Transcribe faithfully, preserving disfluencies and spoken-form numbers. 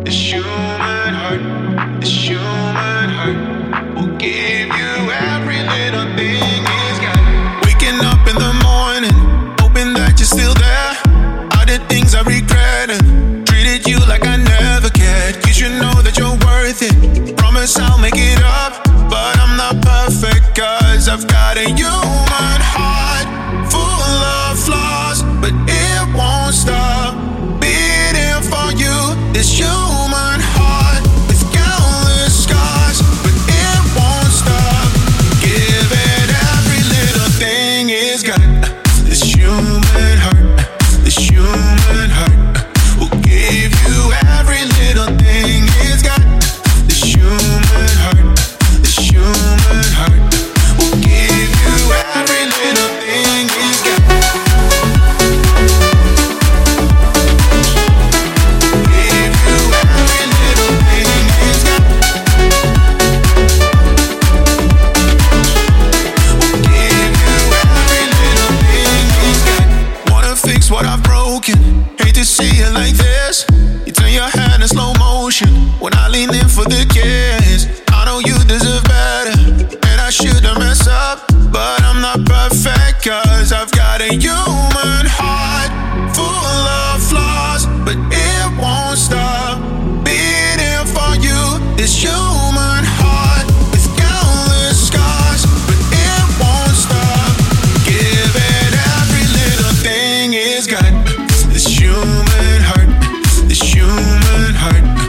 This human hurt, this human hurt will give you every little thing it's got. Waking up in the morning, hoping that you're still there. All the things I regret and treated you like I never cared. You should know that you're worth it. Promise I'll make it up, but I'm not perfect, cause I've got a human heart full of flaws, but it won't stop beating for you. This human heart with countless scars, but it won't stop giving every little thing it's got. This human heart, this human heart will give you every little thing it's got. This human heart, this human heart will give you every little thing it's got. What I've broken, hate to see it like this. You turn your hand in slow motion when I lean in for the kiss. I know you deserve better, and I shouldn't mess up, but I'm not perfect, cause I've got a human heart full of flaws, but it won't stop beating for you. This human heart with countless scars, but it won't stop giving every little thing it's got. This human heart, this human heart